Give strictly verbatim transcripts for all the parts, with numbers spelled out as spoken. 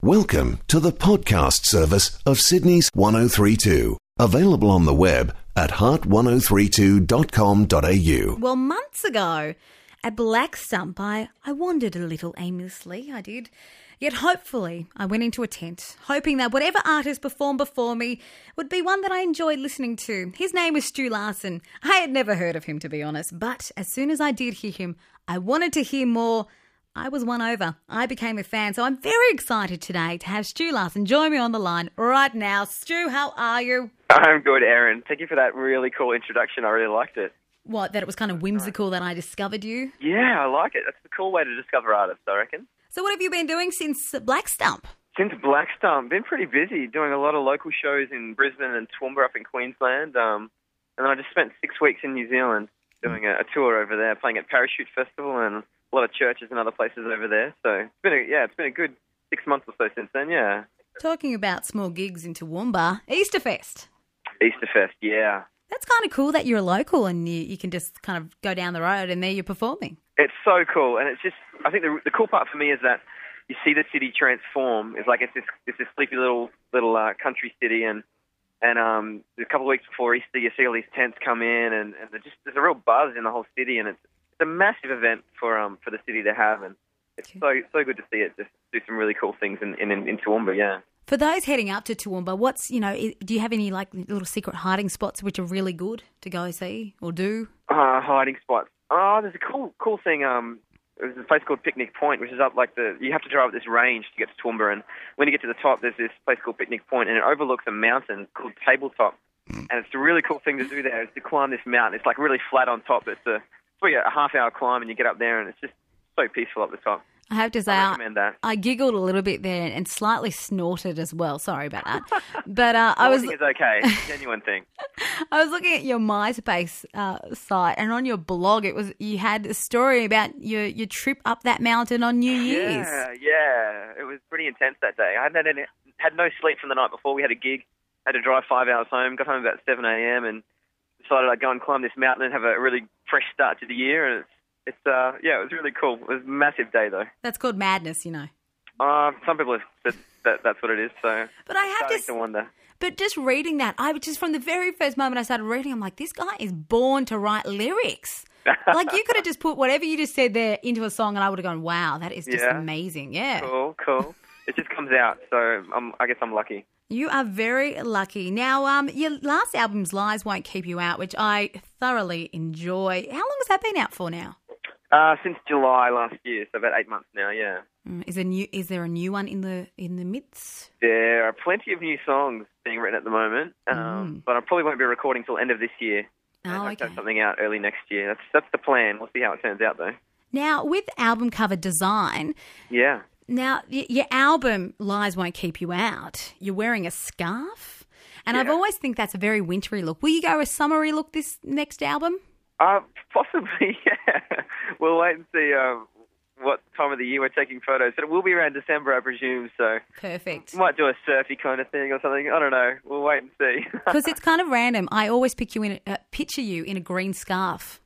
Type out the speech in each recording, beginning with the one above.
Welcome to the podcast service of Sydney's one oh three point two. Available on the web at heart ten thirty-two dot com dot a u. Well, months ago at Black Stump, I, I wandered a little aimlessly, I did. Yet hopefully I went into a tent, hoping that whatever artist performed before me would be one that I enjoyed listening to. His name was Stu Larsen. I had never heard of him, to be honest, but as soon as I did hear him, I wanted to hear more. I was won over. I became a fan, so I'm very excited today to have Stu Larsen join me on the line right now. Stu, how are you? I'm good, Erin. Thank you for that really cool introduction. I really liked it. What, that it was kind of whimsical that I discovered you? Yeah, I like it. That's a cool way to discover artists, I reckon. So what have you been doing since Black Stump? Since Black Stump, been pretty busy, doing a lot of local shows in Brisbane and Toowoomba up in Queensland. Um, and then I just spent six weeks in New Zealand doing a, a tour over there, playing at Parachute Festival and a lot of churches and other places over there. So it's been a, yeah, it's been a good six months or so since then, yeah. Talking about small gigs in Toowoomba, Easterfest. Easterfest, yeah. That's kind of cool that you're a local and you, you can just kind of go down the road and there you're performing. It's so cool. And it's just, I think the, the cool part for me is that you see the city transform. It's like it's this, it's this sleepy little little uh, country city, and and um, a couple of weeks before Easter, you see all these tents come in, and, and just there's a real buzz in the whole city, and it's It's a massive event for um for the city to have, and it's so so good to see it just do some really cool things in in, in Toowoomba, yeah. For those heading up to Toowoomba, what's you know, do you have any like little secret hiding spots which are really good to go see or do? Uh, hiding spots. Oh, there's a cool cool thing. Um, there's a place called Picnic Point, which is up like the you have to drive up this range to get to Toowoomba, and when you get to the top, there's this place called Picnic Point, and it overlooks a mountain called Tabletop, and it's a really cool thing to do there is to climb this mountain. It's like really flat on top. It's a Well, yeah, a half-hour climb, and you get up there, and it's just so peaceful up the top. I have to say, I recommend that. I giggled a little bit there and slightly snorted as well. Sorry about that. But uh, I was. I think it's okay. It's a genuine thing. I was looking at your MySpace uh, site, and on your blog, it was you had a story about your, your trip up that mountain on New Year's. Yeah, yeah, it was pretty intense that day. I hadn't had, any, had no sleep from the night before. We had a gig, had to drive five hours home, got home about seven a.m. and decided I'd go and climb this mountain and have a really fresh start to the year, and it's, it's uh, yeah, it was really cool. It was a massive day, though. That's called madness, you know. Uh, some people have said that that's what it is, so but I have to, to wonder. But just reading that, I just from the very first moment I started reading, I'm like, this guy is born to write lyrics. Like, you could have just put whatever you just said there into a song, and I would have gone, wow, that is just yeah. amazing. Yeah. Cool, cool. It just comes out, so I'm, I guess I'm lucky. You are very lucky. Now, um, your last album's Lies Won't Keep You Out, which I thoroughly enjoy. How long has that been out for now? Uh, since July last year, so about eight months now, yeah. Mm, is, there new, is there a new one in the in the midst? There are plenty of new songs being written at the moment, um, mm. but I probably won't be recording till end of this year. Oh, I hope okay. to have something out early next year. That's that's the plan. We'll see how it turns out, though. Now, with album cover design... Yeah. Now, y- your album, Lies Won't Keep You Out, you're wearing a scarf. And yeah. I've always think that's a very wintry look. Will you go a summery look this next album? Uh, possibly, yeah. We'll wait and see uh, what time of the year we're taking photos. But it will be around December, I presume, so... Perfect. Might do a surfy kind of thing or something. I don't know. We'll wait and see. Because it's kind of random. I always pick you in a, uh, picture you in a green scarf.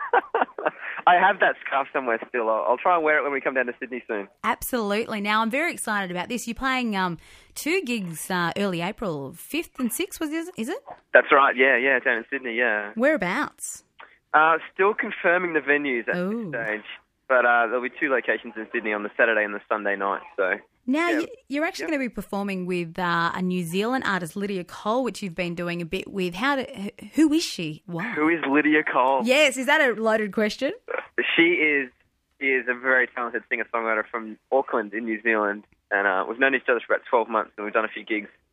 I have that scarf somewhere still. I'll, I'll try and wear it when we come down to Sydney soon. Absolutely. Now, I'm very excited about this. You're playing um, two gigs uh, early April, fifth and sixth, was is, is it? That's right, yeah, yeah, down in Sydney, yeah. Whereabouts? Uh, still confirming the venues at Ooh. this stage. But uh, there'll be two locations in Sydney on the Saturday and the Sunday night, so... Now, yeah. you're actually yep. going to be performing with uh, a New Zealand artist, Lydia Cole, which you've been doing a bit with. How? Do, who is she? Wow. Who is Lydia Cole? Yes, is that a loaded question? She is she is a very talented singer-songwriter from Auckland in New Zealand, and uh, we've known each other for about twelve months, and we've done a few gigs